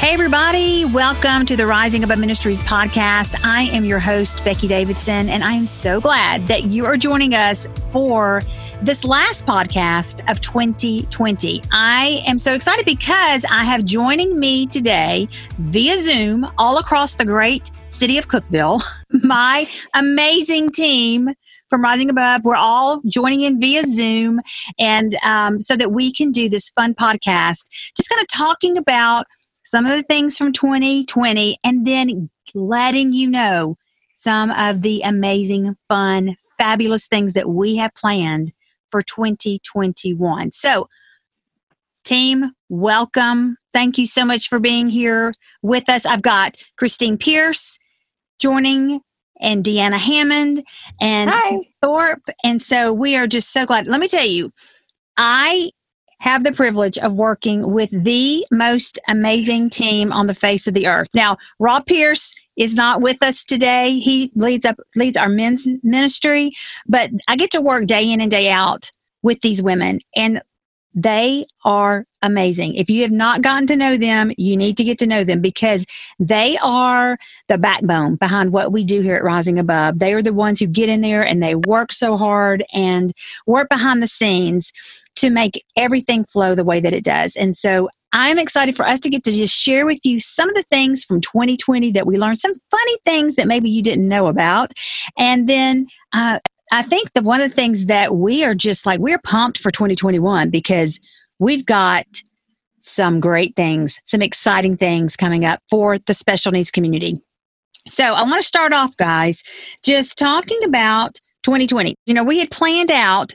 Hey, everybody. Welcome to the Rising Above Ministries podcast. I am your host, Becky Davidson, and I am so glad that you are joining us for this last podcast of 2020. I am so excited because I have joining me today via Zoom all across the great city of Cookeville, my amazing team from Rising Above. We're all joining in via Zoom, and so that we can do this fun podcast, just kind of talking about some of the things from 2020, and then letting you know some of the amazing, fun, fabulous things that we have planned for 2021. So, team, welcome. Thank you so much for being here with us. I've got Christine Pierce joining, and Deanna Hammond, and Thorpe. And so we are just so glad. Let me tell you, I have the privilege of working with the most amazing team on the face of the earth. Now, Rob Pierce is not with us today. He leads our men's ministry, but I get to work day in and day out with these women, and they are amazing. If you have not gotten to know them, you need to get to know them, because they are the backbone behind what we do here at Rising Above. They are the ones who get in there and they work so hard and work behind the scenes to make everything flow the way that it does. And so I'm excited for us to get to just share with you some of the things from 2020 that we learned, some funny things that maybe you didn't know about. And then I think that one of the things that we are just like, we're pumped for 2021 because we've got some great things, some exciting things coming up for the special needs community. So I want to start off, guys, just talking about 2020. You know, we had planned out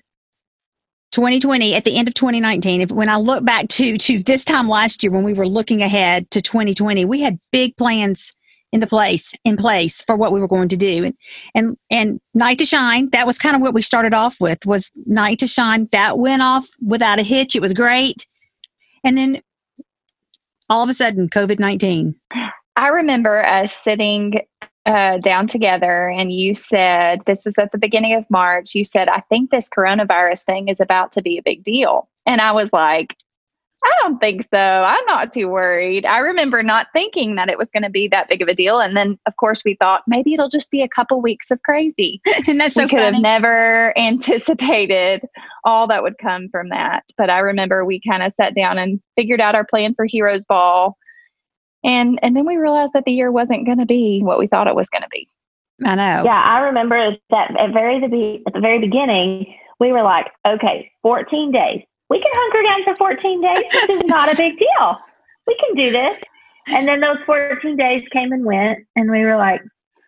2020 at the end of 2019. When I look back to this time last year, when we were looking ahead to 2020, we had big plans in place for what we were going to do. And Night to Shine, that was kind of what we started off with, was Night to Shine. That went off without a hitch. It was great. And then all of a sudden, COVID-19. I remember us sitting down together, and you said, this was at the beginning of March, you said, I think this coronavirus thing is about to be a big deal. And I was like, I don't think so. I'm not too worried. I remember not thinking that it was going to be that big of a deal. And then, of course, we thought maybe it'll just be a couple weeks of crazy. And that's so we could funny. have never anticipated all that would come from that. But I remember we kind of sat down and figured out our plan for Heroes Ball. And then we realized that the year wasn't going to be what we thought it was going to be. I know. Yeah, I remember that at the very beginning, we were like, okay, 14 days. We can hunker down for 14 days. This is not a big deal. We can do this. And then those 14 days came and went, and we were like,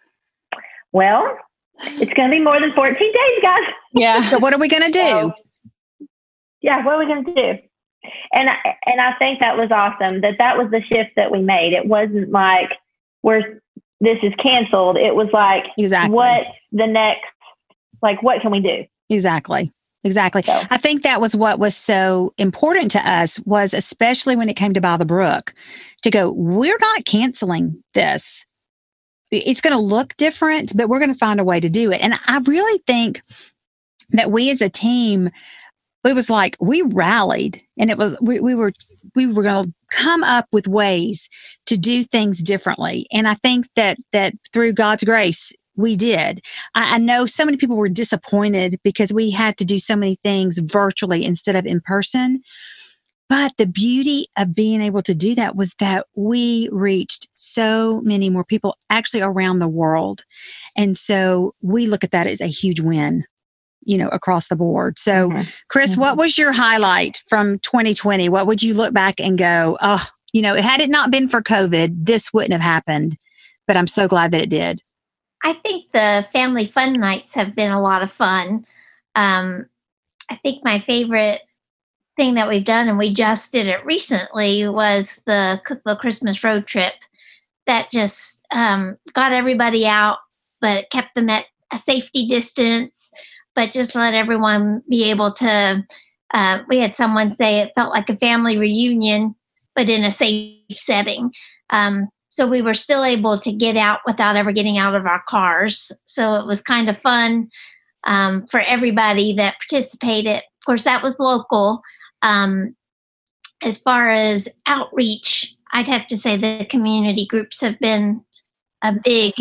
well, it's going to be more than 14 days, guys. Yeah. So what are we going to do? So, yeah, what are we going to do? And I think that was awesome, that was the shift that we made. It wasn't like this is canceled. It was like, exactly. What's the next, like, what can we do? Exactly. So. I think that was what was so important to us, was especially when it came to By the Brook, to go, we're not canceling this. It's going to look different, but we're going to find a way to do it. And I really think that we as a team, it was like we rallied, and it was we were going to come up with ways to do things differently. And I think that through God's grace, we did. I know so many people were disappointed because we had to do so many things virtually instead of in person. But the beauty of being able to do that was that we reached so many more people actually around the world. And so we look at that as a huge win, across the board. So, Chris, what was your highlight from 2020? What would you look back and go, oh, had it not been for COVID, this wouldn't have happened. But I'm so glad that it did. I think the family fun nights have been a lot of fun. I think my favorite thing that we've done, and we just did it recently, was the Cookeville Christmas road trip. That just got everybody out, but kept them at a safety distance, but just let everyone be able to, we had someone say it felt like a family reunion, but in a safe setting. So we were still able to get out without ever getting out of our cars. So it was kind of fun for everybody that participated. Of course, that was local. As far as outreach, I'd have to say the community groups have been a big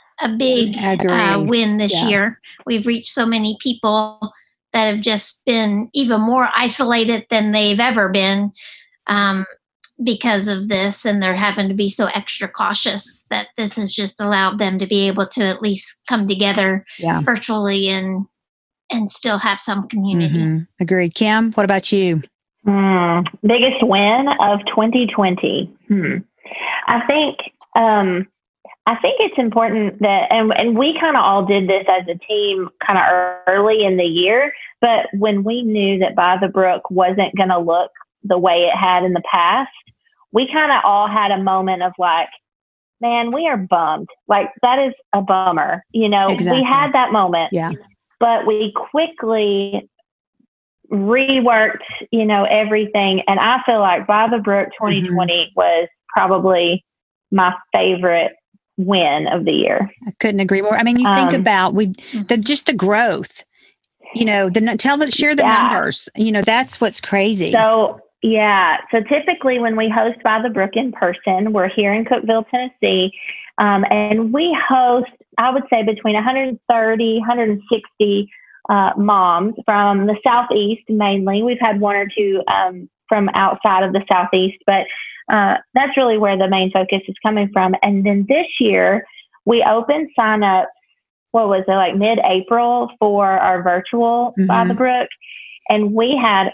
win this year. We've reached so many people that have just been even more isolated than they've ever been because of this, and they're having to be so extra cautious that this has just allowed them to be able to at least come together virtually and still have some community. Mm-hmm. Agreed. Kim, what about you? Biggest win of 2020. I think it's important that, and we kind of all did this as a team kind of early in the year, but when we knew that By the Brook wasn't going to look the way it had in the past, we kind of all had a moment of like, man, we are bummed. Like, that is a bummer. Exactly. We had that moment, but we quickly reworked, everything. And I feel like By the Brook 2020 was probably my favorite win of the year. I couldn't agree more. I mean, you think about just the growth, share the numbers, that's what's crazy. So typically when we host By the Brook in person, we're here in Cookeville, Tennessee. And we host, I would say, between 130, 160 moms from the Southeast mainly. We've had one or two from outside of the Southeast, but that's really where the main focus is coming from. And then this year, we opened sign-ups, what was it, like mid-April for our virtual By the Brook. And we had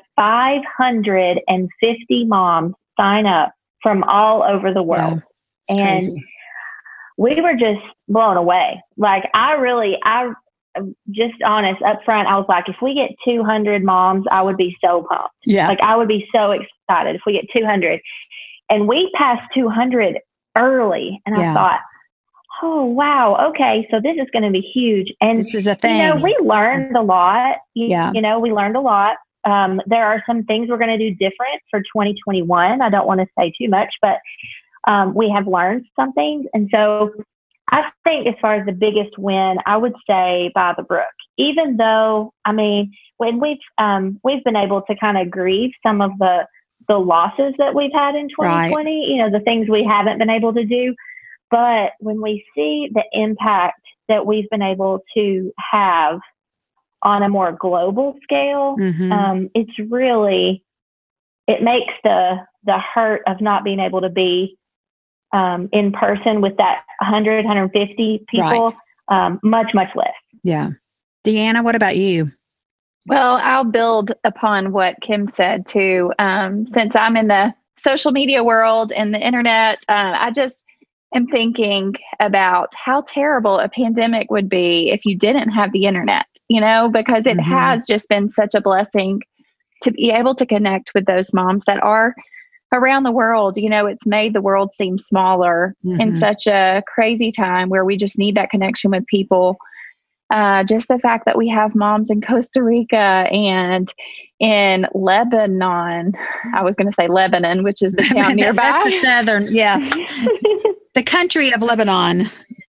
550 moms sign up from all over the world. Yeah, and crazy. We were just blown away. Like, I just honest up front, I was like, if we get 200 moms, I would be so pumped. Yeah. Like, I would be so excited if we get 200. And we passed 200 early. And I thought, oh, wow. Okay. So this is going to be huge. And this is a thing. We learned a lot. We learned a lot. There are some things we're going to do different for 2021. I don't want to say too much, but we have learned some things. And so I think as far as the biggest win, I would say By the Brook, even though, I mean, when we've been able to kind of grieve some of the losses that we've had in 2020, the things we haven't been able to do. But when we see the impact that we've been able to have on a more global scale, it's really, it makes the hurt of not being able to be in person with that 100, 150 people much, much less. Yeah. Deanna, what about you? Well, I'll build upon what Kim said too. Since I'm in the social media world and the internet, I just am thinking about how terrible a pandemic would be if you didn't have the internet, because it has just been such a blessing to be able to connect with those moms that are around the world. It's made the world seem smaller in such a crazy time where we just need that connection with people. Just the fact that we have moms in Costa Rica and in Lebanon. I was going to say Lebanon, which is the town nearby. That's the southern, the country of Lebanon.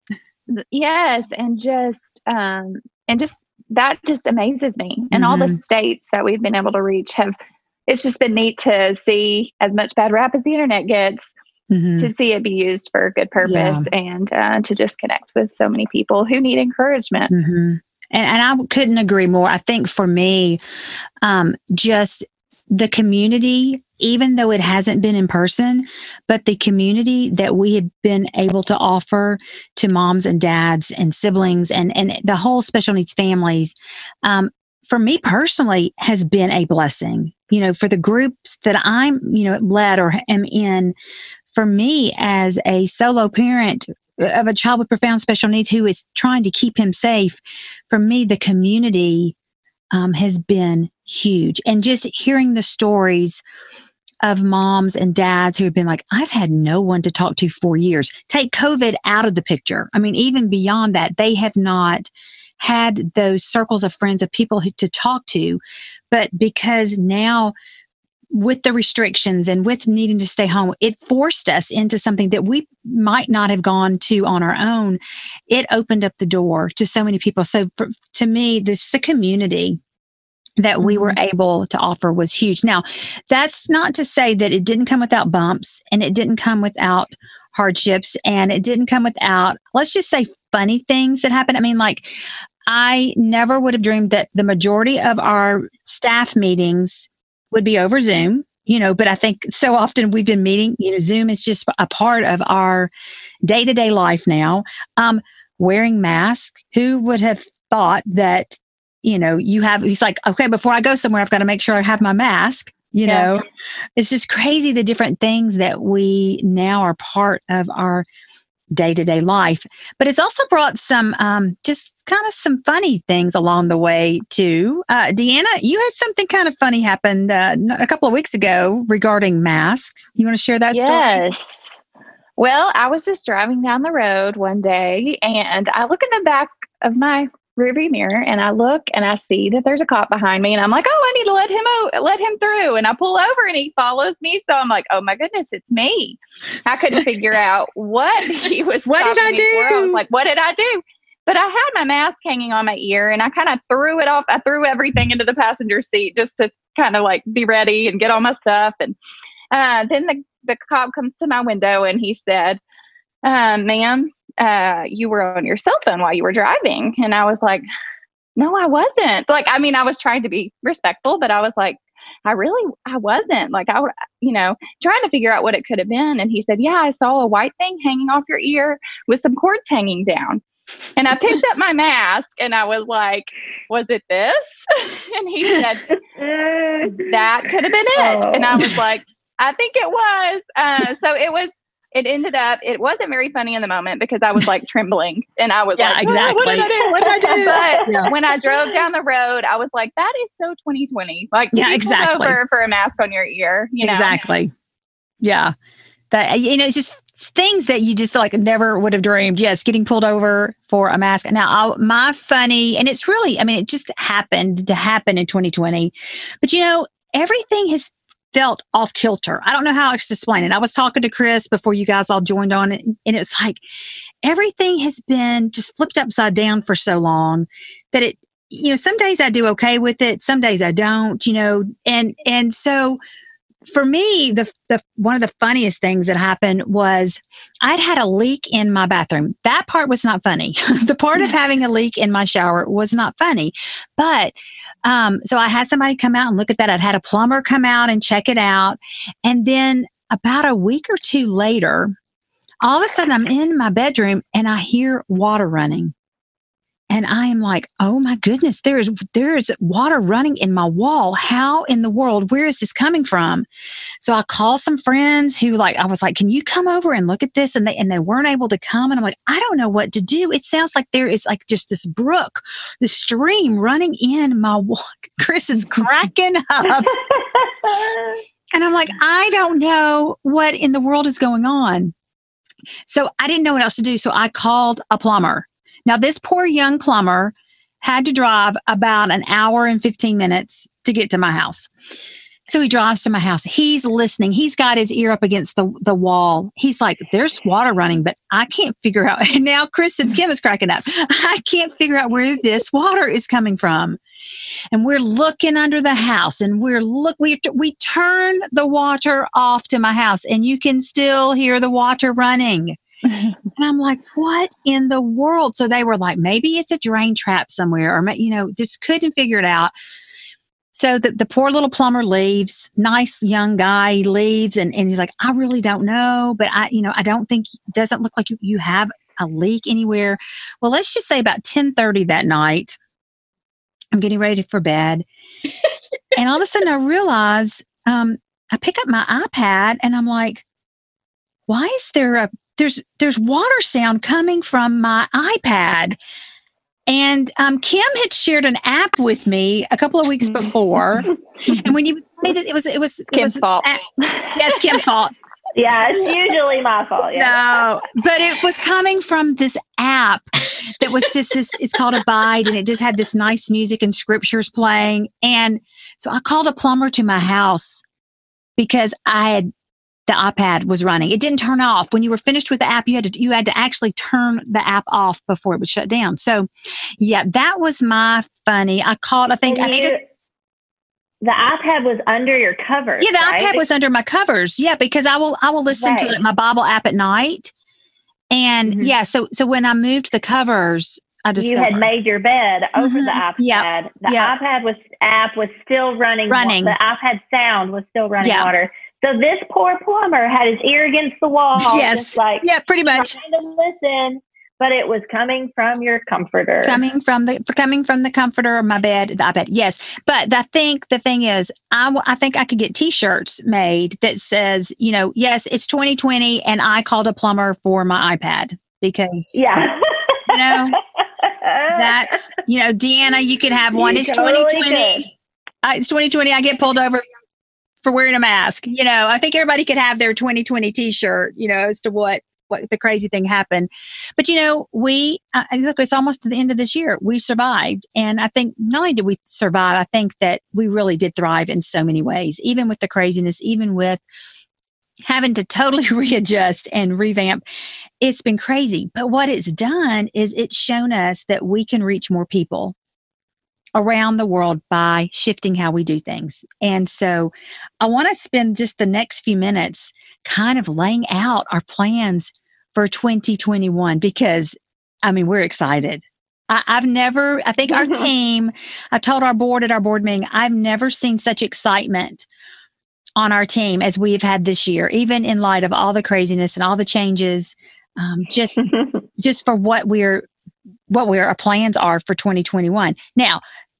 Yes, and just that just amazes me. And all the states that we've been able to reach it's just been neat to see, as much bad rap as the internet gets, to see it be used for a good purpose and to just connect with so many people who need encouragement. And I couldn't agree more. I think for me, just the community, even though it hasn't been in person, but the community that we have been able to offer to moms and dads and siblings and the whole special needs families, for me personally, has been a blessing. For the groups that I'm, led or am in, for me as a solo parent of a child with profound special needs who is trying to keep him safe, for me, the community has been huge. And just hearing the stories of moms and dads who have been like, I've had no one to talk to for years. Take COVID out of the picture. I mean, even beyond that, they have not had those circles of friends, of people to talk to. But because now, with the restrictions and with needing to stay home, it forced us into something that we might not have gone to on our own. It opened up the door to so many people. So to me, the community that we were able to offer was huge. Now, that's not to say that it didn't come without bumps and it didn't come without hardships and it didn't come without, let's just say, funny things that happened. I mean, like, I never would have dreamed that the majority of our staff meetings would be over Zoom, but I think so often we've been meeting, Zoom is just a part of our day-to-day life now. Wearing masks, who would have thought that he's like, okay, before I go somewhere, I've got to make sure I have my mask, It's just crazy the different things that we now are part of our day-to-day life. But it's also brought some, just kind of some funny things along the way too. Deanna, you had something kind of funny happen a couple of weeks ago regarding masks. You want to share that story? Yes. Well, I was just driving down the road one day and I look in the back of my rearview mirror and I look and I see that there's a cop behind me and I'm like, I need to let him through. And I pull over and he follows me. So I'm like, oh my goodness, it's me. I couldn't figure out what he was What did I do? For. I was like, what did I do? But I had my mask hanging on my ear and I kind of threw it off. I threw everything into the passenger seat just to kind of like be ready and get all my stuff. And then the cop comes to my window and he said, ma'am, you were on your cell phone while you were driving. And I was like, no, I wasn't. Like, I mean, I was trying to be respectful, but I was like, I wasn't. Like, trying to figure out what it could have been. And he said, yeah, I saw a white thing hanging off your ear with some cords hanging down. And I picked up my mask and I was like, was it this? And he said, that could have been it. And I was like, I think it was. So it wasn't very funny in the moment because I was like trembling and I was like, exactly. What did I do? What did I do? But when I drove down the road, I was like, that is so 2020. Like, exactly. Over for a mask on your ear, Exactly. Yeah. That, it's just things that you just like never would have dreamed. Yes. Getting pulled over for a mask. Now, my funny, and it's really, it just happened to happen in 2020, but everything has felt off kilter. I don't know how else to explain it. I was talking to Chris before you guys all joined on it, and it's like everything has been just flipped upside down for so long that it, some days I do okay with it, some days I don't, and so for me, the one of the funniest things that happened was I'd had a leak in my bathroom. That part was not funny. The part of having a leak in my shower was not funny. But so I had somebody come out and look at that. I'd had a plumber come out and check it out. And then about a week or two later, all of a sudden I'm in my bedroom and I hear water running. And I am like, oh my goodness, there is water running in my wall. How in the world, where is this coming from? So I call some friends who I was like, can you come over and look at this? And they weren't able to come. And I'm like, I don't know what to do. It sounds like there is like just this brook, the stream running in my wall. Chris is cracking up. And I'm like, I don't know what in the world is going on. So I didn't know what else to do. So I called a plumber. Now, this poor young plumber had to drive about an hour and 15 minutes to get to my house. So he drives to my house. He's listening. He's got his ear up against the wall. He's like, there's water running, but I can't figure out. And now Chris and Kim is cracking up. I can't figure out where this water is coming from. And we're looking under the house and we turn the water off to my house and you can still hear the water running. And I'm like, what in the world? So they were like, maybe it's a drain trap somewhere or, just couldn't figure it out. So the poor little plumber leaves, nice young guy, he leaves and he's like, I really don't know, but I don't think, doesn't look like you have a leak anywhere. Well, let's just say about 10:30 that night, I'm getting ready for bed. And all of a sudden I realize, I pick up my iPad and I'm like, why is there there's water sound coming from my iPad. And Kim had shared an app with me a couple of weeks before. And when you say that it was Kim's fault. That's Kim's fault. Yeah, it's usually my fault. Yeah. No, but it was coming from this app that was just this, it's called Abide, and it just had this nice music and scriptures playing. And so I called a plumber to my house because the iPad was running. It didn't turn off. When you were finished with the app, you had to actually turn the app off before it would shut down. So yeah, that was my funny. I called, I think I needed. The iPad was under your covers. Yeah, the right? iPad was under my covers. Yeah, because I will listen to my Bible app at night. And so when I moved the covers, I discovered you had made your bed over the iPad. Yep. The iPad app was still running. The iPad sound was still running water. So this poor plumber had his ear against the wall. Yes. Just pretty much. Trying to listen. But it was coming from your comforter. Coming from the comforter of my bed, the iPad. Yes. But I think the thing is, I think I could get T-shirts made that says, yes, it's 2020 and I called a plumber for my iPad because, that's, Deanna, you could have one. It's totally 2020. It's 2020. I get pulled over for wearing a mask. I think everybody could have their 2020 T-shirt, as to what the crazy thing happened. But, look, it's almost to the end of this year. We survived. And I think not only did we survive, I think that we really did thrive in so many ways, even with the craziness, even with having to totally readjust and revamp. It's been crazy. But what it's done is it's shown us that we can reach more people around the world by shifting how we do things. And so I want to spend just the next few minutes kind of laying out our plans for 2021 because, we're excited. I think our team, I told our board at our board meeting, I've never seen such excitement on our team as we've had this year, even in light of all the craziness and all the changes, just for what our plans are for 2021. Now,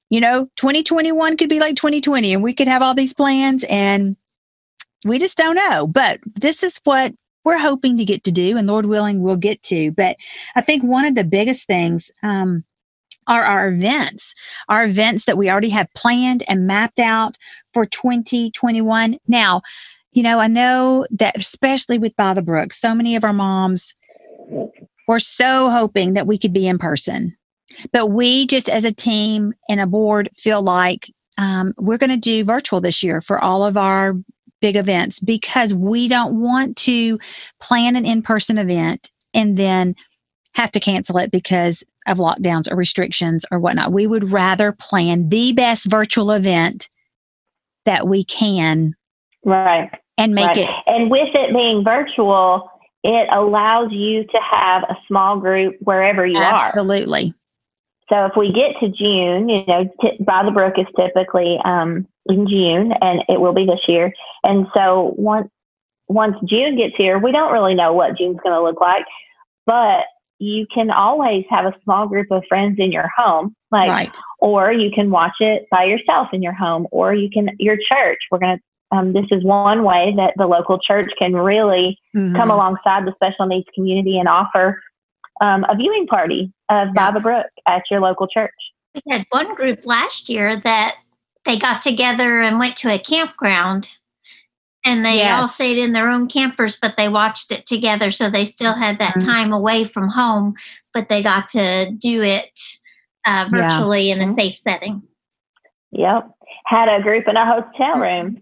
2021 could be like 2020 and we could have all these plans and we just don't know. But this is what we're hoping to get to do, and Lord willing, we'll get to. But I think one of the biggest things are our events that we already have planned and mapped out for 2021. Now, I know that especially with By the Brook, so many of our moms were so hoping that we could be in person. But we just as a team and a board feel like we're going to do virtual this year for all of our big events because we don't want to plan an in-person event and then have to cancel it because of lockdowns or restrictions or whatnot. We would rather plan the best virtual event that we can. Right. And make it. And with it being virtual, it allows you to have a small group wherever you are. Absolutely. So if we get to June, By the Brook is typically in June, and it will be this year. And so once June gets here, we don't really know what June's going to look like, but you can always have a small group of friends in your home, or you can watch it by yourself in your home, or your church. We're going to, this is one way that the local church can really come alongside the special needs community and offer a viewing party of By the Brook at your local church. We had one group last year that they got together and went to a campground, and they all stayed in their own campers, but they watched it together. So they still had that time away from home, but they got to do it virtually in a safe setting. Yep. Had a group in a hotel room.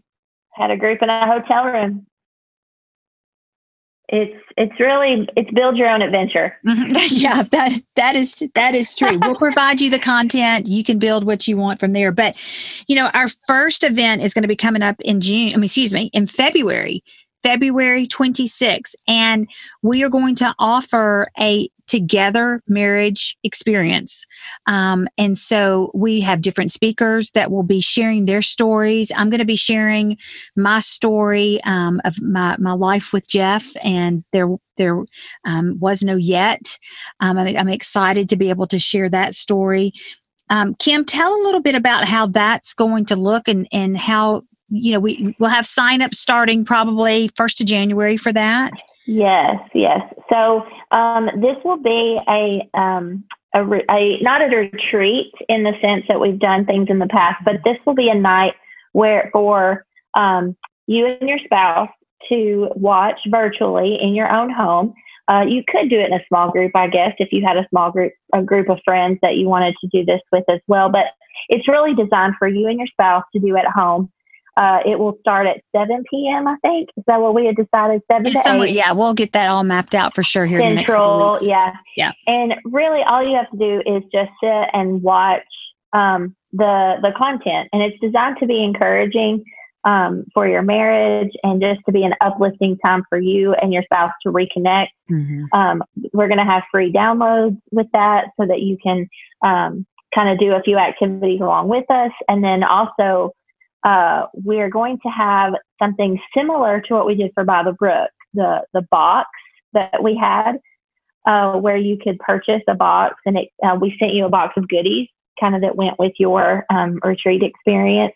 It's build your own adventure. Yeah, that is true. We'll provide you the content. You can build what you want from there. But, our first event is going to be coming up in February 26th. And we are going to offer a together marriage experience. And so we have different speakers that will be sharing their stories. I'm going to be sharing my story of my life with Jeff, and there was no yet. I'm excited to be able to share that story. Kim, tell a little bit about how that's going to look and how, we'll have sign-up starting probably 1st of January for that. Yes. So this will be not a retreat in the sense that we've done things in the past, but this will be a night for you and your spouse to watch virtually in your own home. You could do it in a small group, I guess, if you had a group of friends that you wanted to do this with as well. But it's really designed for you and your spouse to do at home. It will start at 7 p.m., I think. Is that what we had decided? 7 to 8? Yeah, we'll get that all mapped out for sure here in the next couple weeks. Yeah. And really all you have to do is just sit and watch the content, and it's designed to be encouraging for your marriage and just to be an uplifting time for you and your spouse to reconnect. Mm-hmm. We're going to have free downloads with that so that you can kind of do a few activities along with us. And then also we're going to have something similar to what we did for By the Brook, the box that we had where you could purchase a box, and we sent you a box of goodies kind of that went with your retreat experience.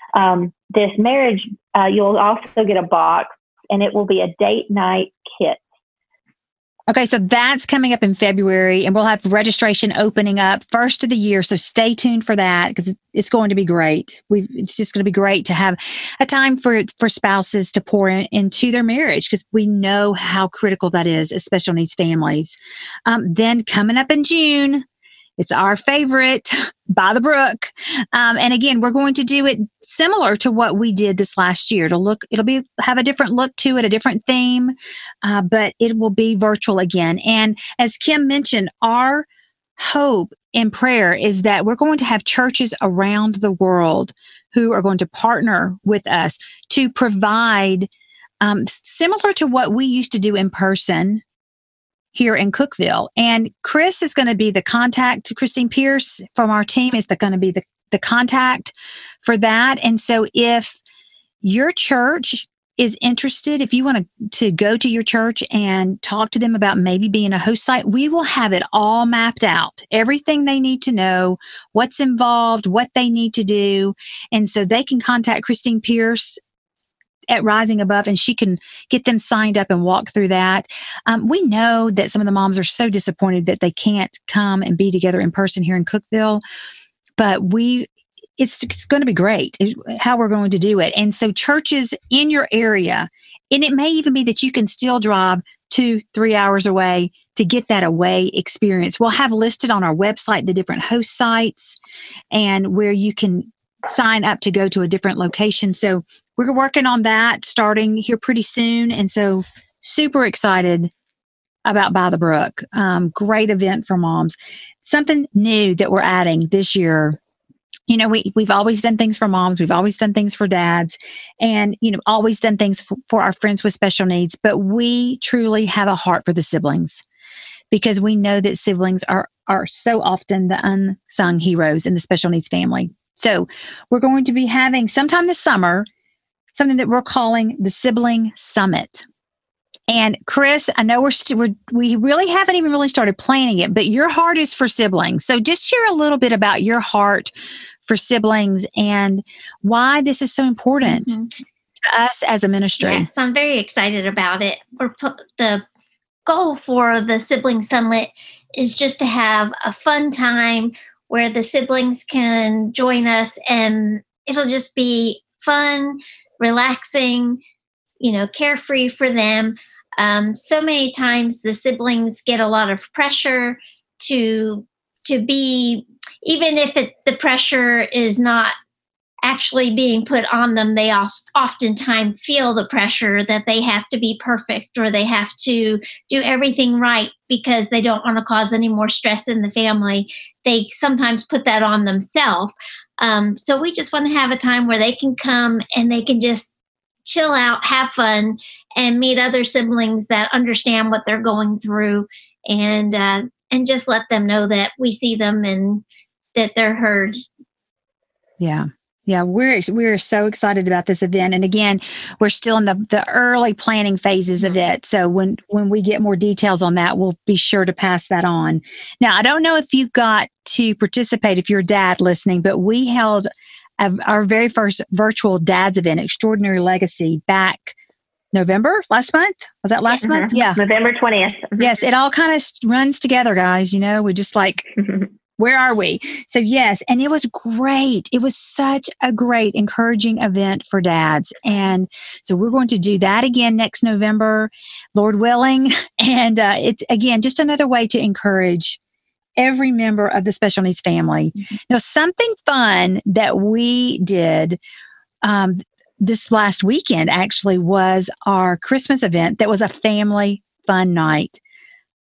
This marriage, you'll also get a box, and it will be a date night kit. Okay, so that's coming up in February, and we'll have registration opening up first of the year. So stay tuned for that because it's going to be great. It's just going to be great to have a time for spouses to pour into their marriage because we know how critical that is as special needs families. Then coming up in June, it's our favorite, By the Brook. And again, we're going to do it similar to what we did this last year. It'll have a different look to it, a different theme, but it will be virtual again. And as Kim mentioned, our hope and prayer is that we're going to have churches around the world who are going to partner with us to provide similar to what we used to do in person here in Cookeville. And Chris is going to be the contact. Christine Pierce from our team is going to be the contact for that. And so if your church is interested, if you want to go to your church and talk to them about maybe being a host site, we will have it all mapped out, everything they need to know, what's involved, what they need to do. And so they can contact Christine Pierce at Rising Above, and she can get them signed up and walk through that. We know that some of the moms are so disappointed that they can't come and be together in person here in Cookeville, but it's going to be great how we're going to do it. And so churches in your area, and it may even be that you can still drive 2-3 hours away to get that away experience. We'll have listed on our website the different host sites and where you can sign up to go to a different location. So we're working on that starting here pretty soon. And so super excited about By the Brook. Great event for moms. Something new that we're adding this year. You know, we've always done things for moms. We've always done things for dads and, always done things for our friends with special needs. But we truly have a heart for the siblings because we know that siblings are so often the unsung heroes in the special needs family. So we're going to be having sometime this summer something that we're calling the Sibling Summit. And Chris, I know we really haven't even really started planning it, but your heart is for siblings. So just share a little bit about your heart for siblings and why this is so important to us as a ministry. Yes, I'm very excited about it. The goal for the Sibling Summit is just to have a fun time where the siblings can join us, and it'll just be fun, relaxing, carefree for them. So many times the siblings get a lot of pressure to be, even if the pressure is not actually being put on them, they oftentimes feel the pressure that they have to be perfect or they have to do everything right because they don't want to cause any more stress in the family. They sometimes put that on themselves. So we just want to have a time where they can come and they can just chill out, have fun, and meet other siblings that understand what they're going through, and just let them know that we see them and that they're heard. Yeah, we're so excited about this event. And again, we're still in the early planning phases of it. So when we get more details on that, we'll be sure to pass that on. Now, I don't know if you got to participate, if you're a dad listening, but we held our very first virtual dads event, Extraordinary Legacy, back November, last month. Was that last month? Yeah. November 20th. Yes. It all kind of runs together, guys. We just where are we? So yes. And it was great. It was such a great, encouraging event for dads. And so we're going to do that again next November, Lord willing. And it's again, just another way to encourage every member of the special needs family. Now, something fun that we did this last weekend actually was our Christmas event that was a family fun night.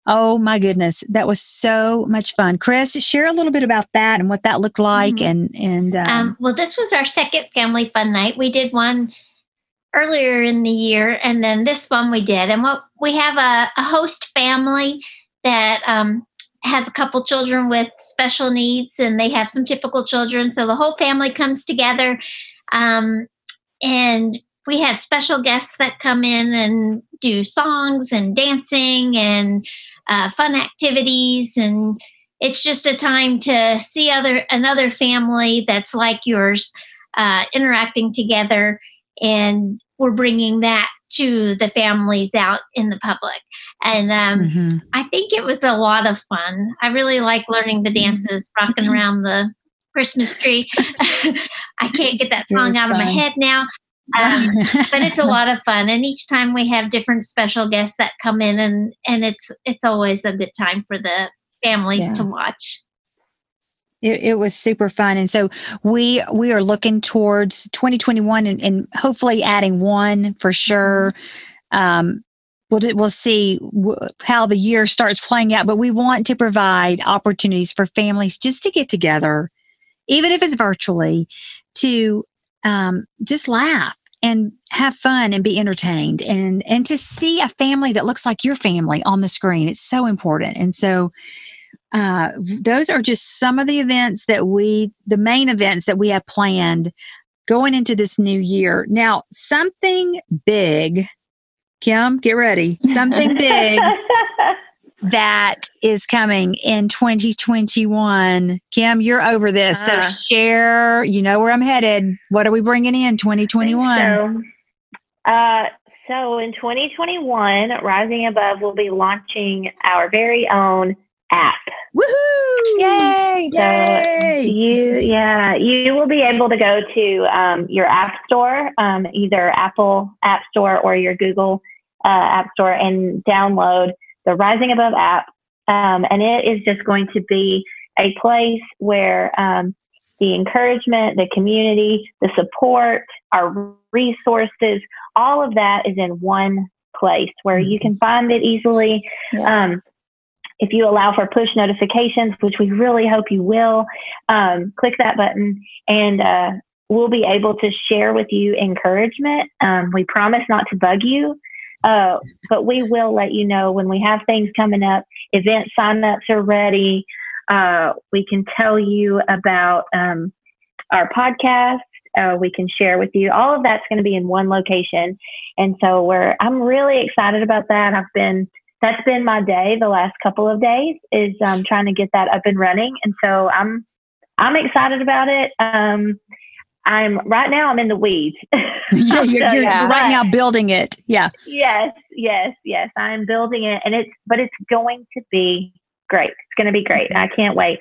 Oh my goodness. That was so much fun. Chris, share a little bit about that and what that looked like. Mm-hmm. Well, this was our second family fun night. We did one earlier in the year, and then this one we did. And we have a host family that has a couple children with special needs, and they have some typical children. So the whole family comes together, and we have special guests that come in and do songs and dancing and fun activities. And it's just a time to see another family that's like yours interacting together. And we're bringing that to the families out in the public. And I think it was a lot of fun. I really like learning the dances, rocking around the Christmas tree. I can't get that song out of my head now. But it's a lot of fun. And each time we have different special guests that come in, and it's always a good time for the families to watch. It was super fun. And so we are looking towards 2021 and hopefully adding one for sure. We'll see how the year starts playing out, but we want to provide opportunities for families just to get together, even if it's virtually, to just laugh and have fun and be entertained and to see a family that looks like your family on the screen. It's so important. And so those are just some of the events the main events that we have planned going into this new year. Now, something big, Kim, get ready. Something big that is coming in 2021. Kim, you're over this. So share, you know where I'm headed. What are we bringing in 2021? So in 2021, Rising Above will be launching our very own app. Woohoo! Yay! So you will be able to go to your app store, either Apple App Store or your Google App Store, and download the Rising Above app. And it is just going to be a place where the encouragement, the community, the support, our resources, all of that is in one place where you can find it easily. If you allow for push notifications, which we really hope you will, click that button and we'll be able to share with you encouragement. We promise not to bug you, but we will let you know when we have things coming up. Event signups are ready. We can tell you about our podcast. We can share with you. All of that's going to be in one location. And so I'm really excited about that. That's been my day the last couple of days is trying to get that up and running. And so I'm excited about it. I'm in the weeds. You're right now building it. Yeah. Yes. I'm building it, but it's going to be great. It's going to be great. I can't wait.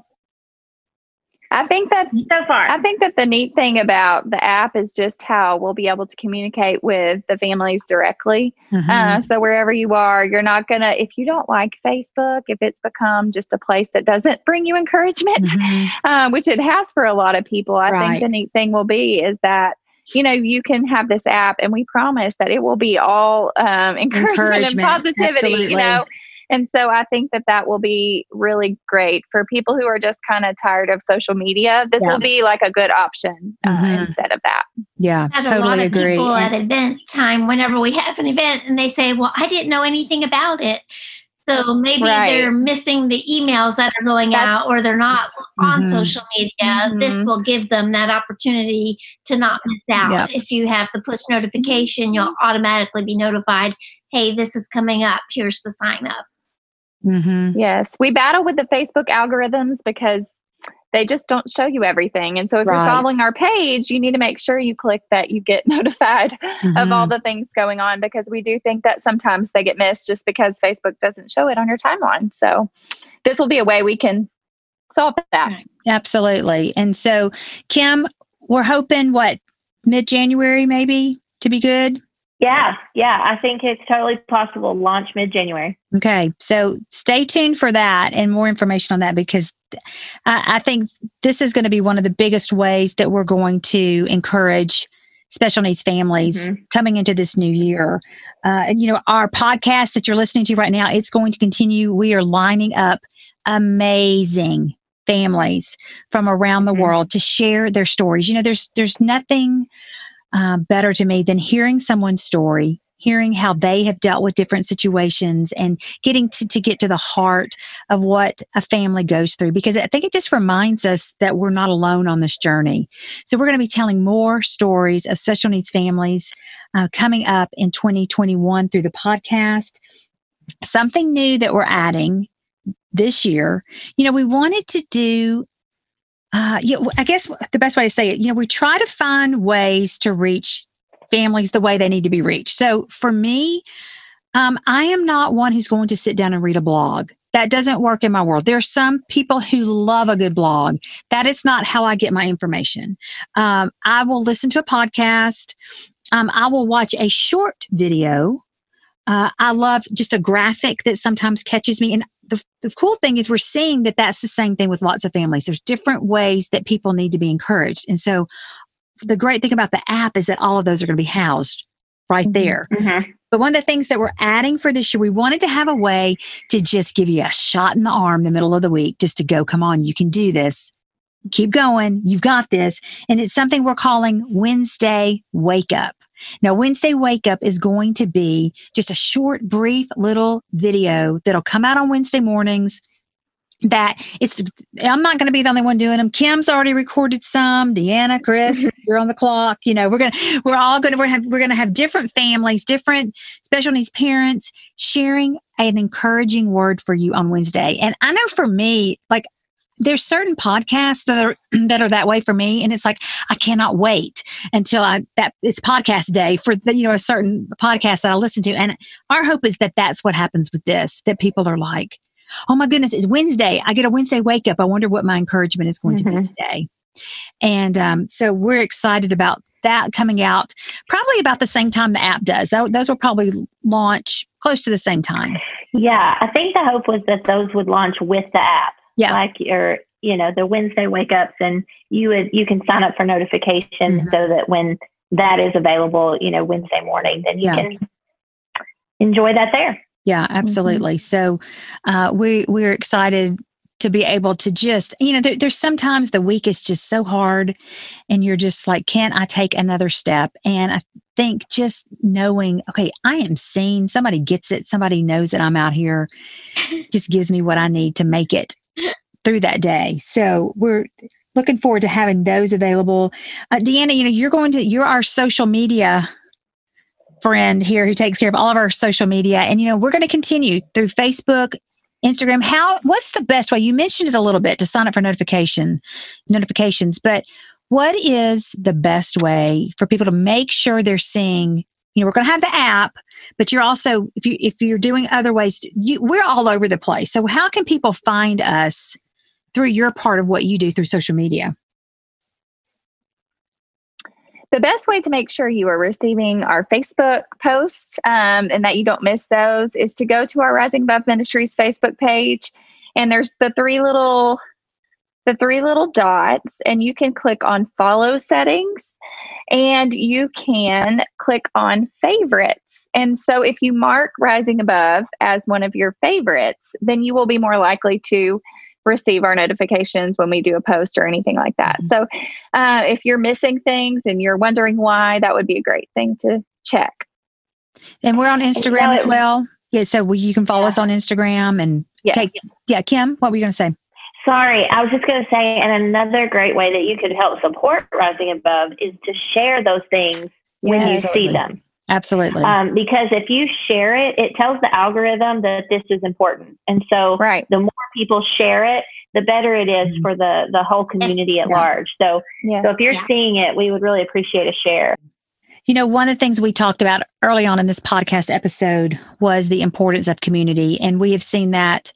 I think that the neat thing about the app is just how we'll be able to communicate with the families directly. So wherever you are, you're not going to, if you don't like Facebook, if it's become just a place that doesn't bring you encouragement, which it has for a lot of people, I think the neat thing will be is that, you can have this app and we promise that it will be all encouragement and positivity, Absolutely. And so I think that will be really great for people who are just kind of tired of social media. This will be like a good option instead of that. Yeah, I have totally a lot of agree. people at event time, whenever we have an event, and they say, well, I didn't know anything about it. So maybe they're missing the emails that are going out, or they're not on social media. This will give them that opportunity to not miss out. Yep. If you have the push notification, you'll automatically be notified, hey, this is coming up. Here's the sign up. Yes. We battle with the Facebook algorithms because they just don't show you everything. And so if you're following our page, you need to make sure you click that you get notified of all the things going on, because we do think that sometimes they get missed just because Facebook doesn't show it on your timeline. So this will be a way we can solve that. Absolutely. And so, Kim, we're hoping mid-January maybe to be good? Yeah. I think it's totally possible. Launch mid-January. Okay. So stay tuned for that and more information on that, because I think this is going to be one of the biggest ways that we're going to encourage special needs families coming into this new year. And, our podcast that you're listening to right now, it's going to continue. We are lining up amazing families from around the world to share their stories. There's nothing better to me than hearing someone's story, hearing how they have dealt with different situations and getting to get to the heart of what a family goes through, because I think it just reminds us that we're not alone on this journey. So we're going to be telling more stories of special needs families coming up in 2021 through the podcast. Something new that we're adding this year, we wanted to do, I guess the best way to say it, we try to find ways to reach families the way they need to be reached. So for me, I am not one who's going to sit down and read a blog. That doesn't work in my world. There are some people who love a good blog. That is not how I get my information. I will listen to a podcast. I will watch a short video. I love just a graphic that sometimes catches me. And the cool thing is we're seeing that that's the same thing with lots of families. There's different ways that people need to be encouraged. And so the great thing about the app is that all of those are going to be housed right there. But one of the things that we're adding for this year, we wanted to have a way to just give you a shot in the arm in the middle of the week, just to go, come on, you can do this. Keep going. You've got this. And it's something we're calling Wednesday Wake Up. Now, Wednesday Wake Up is going to be just a short, brief little video that'll come out on Wednesday mornings. I'm not going to be the only one doing them. Kim's already recorded some. Deanna, Chris, you're on the clock. We're going to have different families, different special needs parents sharing an encouraging word for you on Wednesday. And I know for me, like, there's certain podcasts that are that way for me. And it's like, I cannot wait until it's podcast day for a certain podcast that I listen to. And our hope is that that's what happens with this, that people are like, oh my goodness, it's Wednesday. I get a Wednesday wake up. I wonder what my encouragement is going to be today. And so we're excited about that coming out probably about the same time the app does. Those will probably launch close to the same time. Yeah, I think the hope was that those would launch with the app. Yeah. Like the Wednesday wake ups, and you can sign up for notifications so that when that is available, Wednesday morning, then you can enjoy that there. Yeah, absolutely. So we're excited to be able to just, there's sometimes the week is just so hard and you're just like, can't I take another step? And I think just knowing, okay, I am seen, somebody gets it, somebody knows that I'm out here, just gives me what I need to make it through that day. So we're looking forward to having those available. Deanna, you're our social media friend here who takes care of all of our social media. And, we're going to continue through Facebook, Instagram. What's the best way? You mentioned it a little bit to sign up for notifications, but what is the best way for people to make sure they're seeing, we're going to have the app, but you're also, if you're doing other ways, we're all over the place. So how can people find us through your part of what you do through social media? The best way to make sure you are receiving our Facebook posts and that you don't miss those is to go to our Rising Above Ministries Facebook page, and there's the three little dots, and you can click on follow settings, and you can click on favorites. And so if you mark Rising Above as one of your favorites, then you will be more likely to receive our notifications when we do a post or anything like that. So if you're missing things and you're wondering why, that would be a great thing to check. And we're on Instagram as well. Yeah, so you can follow us on Instagram. And okay, Kim, what were you going to say? Sorry, I was just going to say, and another great way that you could help support Rising Above is to share those things when you see them. Absolutely. Because if you share it, it tells the algorithm that this is important. And so the more people share it, the better it is for the whole community at large. So if you're seeing it, we would really appreciate a share. One of the things we talked about early on in this podcast episode was the importance of community. And we have seen that,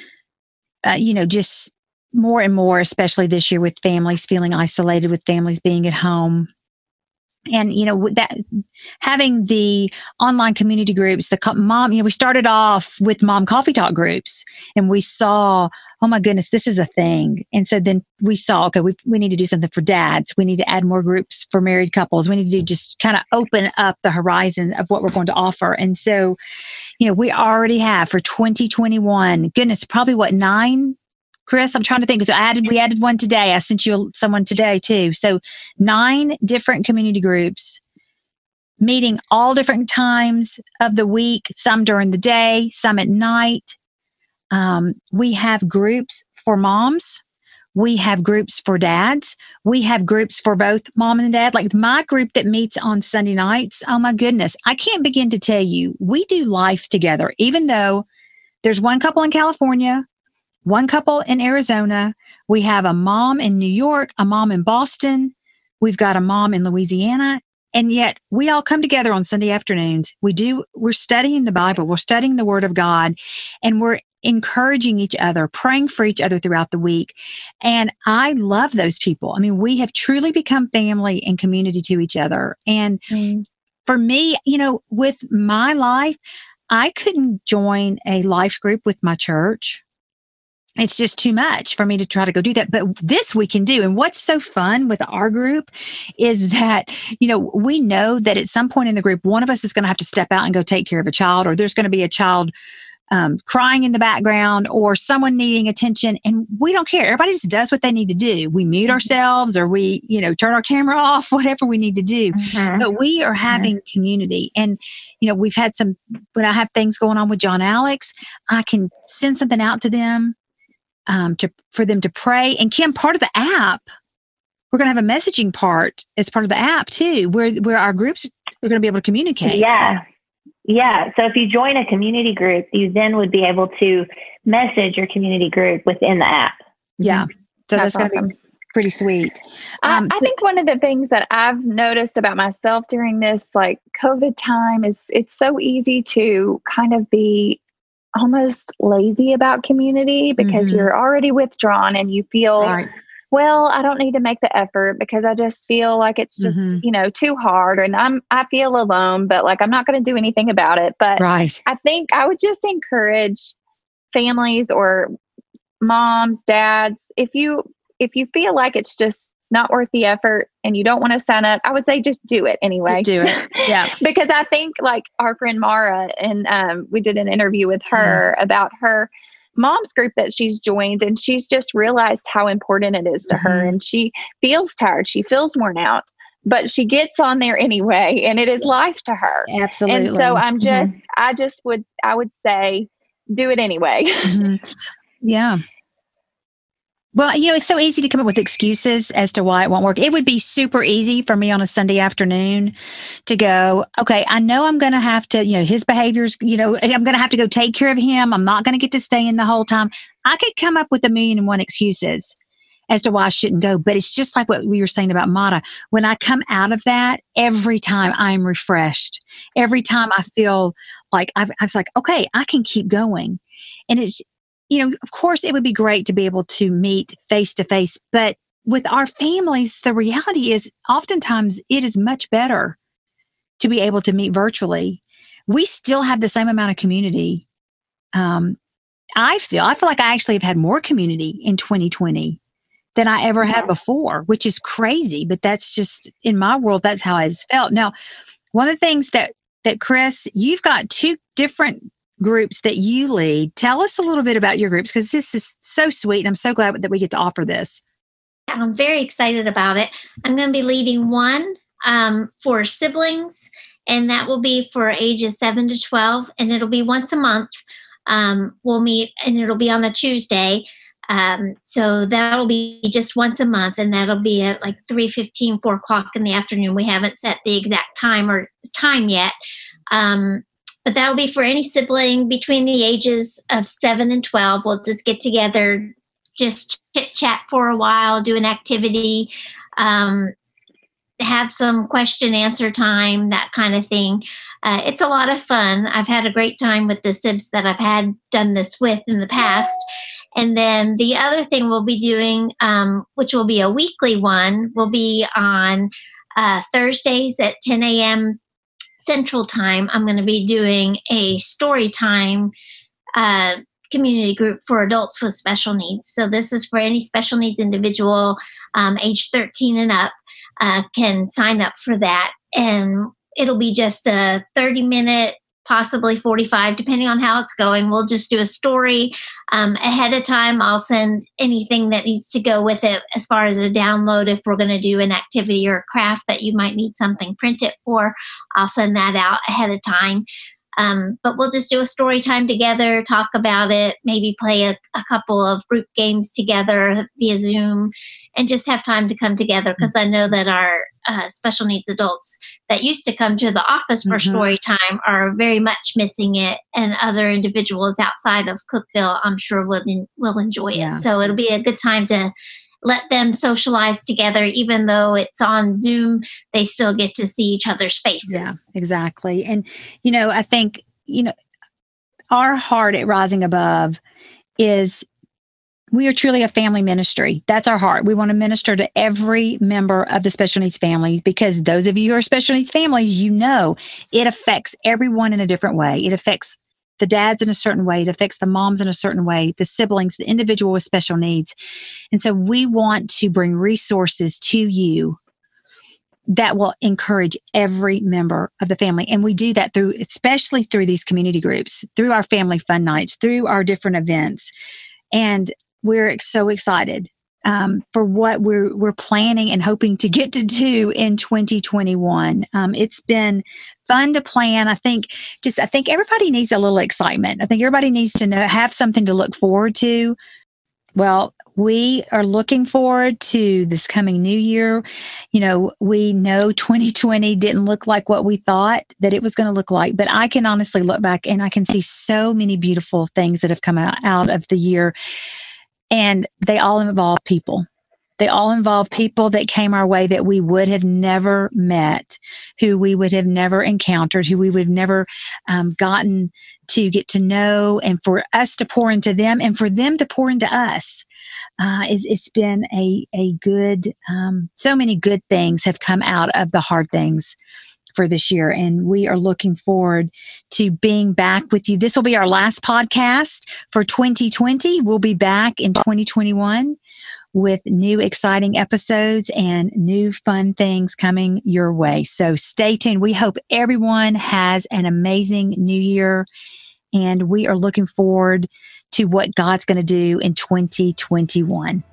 just more and more, especially this year with families feeling isolated, with families being at home. And, that having the online community groups, we started off with mom coffee talk groups, and we saw, oh my goodness, this is a thing. And so then we saw, okay, we need to do something for dads. We need to add more groups for married couples. We need to just kind of open up the horizon of what we're going to offer. And so, we already have for 2021, goodness, probably 9, Chris? I'm trying to think. So we added one today. I sent you someone today too. So 9 different community groups meeting all different times of the week, some during the day, some at night. We have groups for moms. We have groups for dads. We have groups for both mom and dad. Like my group that meets on Sunday nights. Oh my goodness. I can't begin to tell you, we do life together, even though there's one couple in California, one couple in Arizona. We have a mom in New York, a mom in Boston. We've got a mom in Louisiana. And yet we all come together on Sunday afternoons. We're studying the Bible. We're studying the Word of God, and we're encouraging each other, praying for each other throughout the week. And I love those people. I mean, we have truly become family and community to each other. And for me, with my life, I couldn't join a life group with my church. It's just too much for me to try to go do that. But this we can do. And what's so fun with our group is that, we know that at some point in the group, one of us is going to have to step out and go take care of a child, or there's going to be a child crying in the background, or someone needing attention. And we don't care. Everybody just does what they need to do. We mute ourselves, or we, turn our camera off, whatever we need to do. Mm-hmm. But we are having community. And, we've had when I have things going on with John Alex, I can send something out to them. For them to pray. And Kim, part of the app, we're going to have a messaging part as part of the app too, where our groups are going to be able to communicate. Yeah. So if you join a community group, you then would be able to message your community group within the app. Yeah. So that's going to be pretty sweet. I think one of the things that I've noticed about myself during this COVID time is it's so easy to kind of be almost lazy about community because you're already withdrawn and you feel, well, I don't need to make the effort because I just feel like it's just, too hard, and I feel alone, but I'm not going to do anything about it. But I think I would just encourage families or moms, dads, if you feel like it's just not worth the effort and you don't want to sign up, I would say just do it anyway. Just do it. Yeah. Because I think our friend Mara, and we did an interview with her about her mom's group that she's joined, and she's just realized how important it is to her, and she feels tired. She feels worn out, but she gets on there anyway, and it is life to her. Absolutely. And so I would say do it anyway. Yeah. Well, it's so easy to come up with excuses as to why it won't work. It would be super easy for me on a Sunday afternoon to go, okay, I know I'm going to have to, his behaviors, I'm going to have to go take care of him. I'm not going to get to stay in the whole time. I could come up with 1,000,001 excuses as to why I shouldn't go. But it's just like what we were saying about Mata. When I come out of that, every time I'm refreshed. Every time I feel like I was like, okay, I can keep going. And it's, of course, it would be great to be able to meet face to face, but with our families, the reality is oftentimes it is much better to be able to meet virtually. We still have the same amount of community. I feel like I actually have had more community in 2020 than I ever had before, which is crazy, but that's just in my world, that's how it's felt. Now, one of the things that Chris, you've got 2 different groups that you lead. Tell us a little bit about your groups, because this is so sweet. And I'm so glad that we get to offer this. I'm very excited about it. I'm going to be leading one for siblings, and that will be for ages 7 to 12. And it'll be once a month. We'll meet, and it'll be on a Tuesday. So that'll be just once a month, and that'll be at 3:15, 4 o'clock in the afternoon. We haven't set the exact time yet. But that'll be for any sibling between the ages of 7 and 12. We'll just get together, just chit-chat for a while, do an activity, have some question-answer time, that kind of thing. It's a lot of fun. I've had a great time with the sibs that I've had done this with in the past. And then the other thing we'll be doing, which will be a weekly one, will be on Thursdays at 10 a.m. Central Time. I'm going to be doing a story time community group for adults with special needs. So this is for any special needs individual age 13 and up can sign up for that. And it'll be just a 30-minute, possibly 45, depending on how it's going. We'll just do a story ahead of time. I'll send anything that needs to go with it as far as a download. If we're going to do an activity or a craft that you might need something printed for, I'll send that out ahead of time. But we'll just do a story time together, talk about it, maybe play a couple of group games together via Zoom, and just have time to come together, because I know that our special needs adults that used to come to the office for story time are very much missing it, and other individuals outside of Cookeville, I'm sure, will enjoy it. So it'll be a good time to let them socialize together. Even though it's on Zoom, they still get to see each other's faces. Yeah, exactly. And, I think, our heart at Rising Above is we are truly a family ministry. That's our heart. We want to minister to every member of the special needs families, because those of you who are special needs families, it affects everyone in a different way. It affects the dads in a certain way. It affects the moms in a certain way, the siblings, the individual with special needs. And so we want to bring resources to you that will encourage every member of the family. And we do that especially through these community groups, through our family fun nights, through our different events. And we're so excited for what we're planning and hoping to get to do in 2021. It's been fun to plan. I think everybody needs a little excitement. I think everybody needs to have something to look forward to. Well, we are looking forward to this coming new year. We know 2020 didn't look like what we thought that it was going to look like, but I can honestly look back and I can see so many beautiful things that have come out of the year. And they all involve people. They all involve people that came our way that we would have never met, who we would have never encountered, who we would have never gotten to get to know, and for us to pour into them and for them to pour into us. It's been a good, so many good things have come out of the hard things for this year. And we are looking forward to being back with you. This will be our last podcast for 2020. We'll be back in 2021 with new exciting episodes and new fun things coming your way. So stay tuned. We hope everyone has an amazing new year, and we are looking forward to what God's going to do in 2021.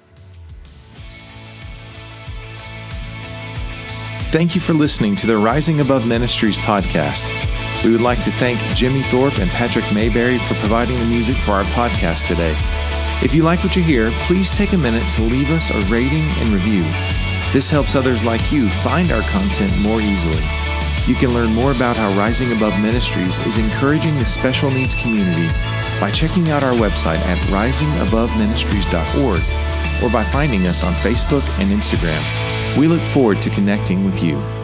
Thank you for listening to the Rising Above Ministries podcast. We would like to thank Jimmy Thorpe and Patrick Mayberry for providing the music for our podcast today. If you like what you hear, please take a minute to leave us a rating and review. This helps others like you find our content more easily. You can learn more about how Rising Above Ministries is encouraging the special needs community by checking out our website at risingaboveministries.org or by finding us on Facebook and Instagram. We look forward to connecting with you.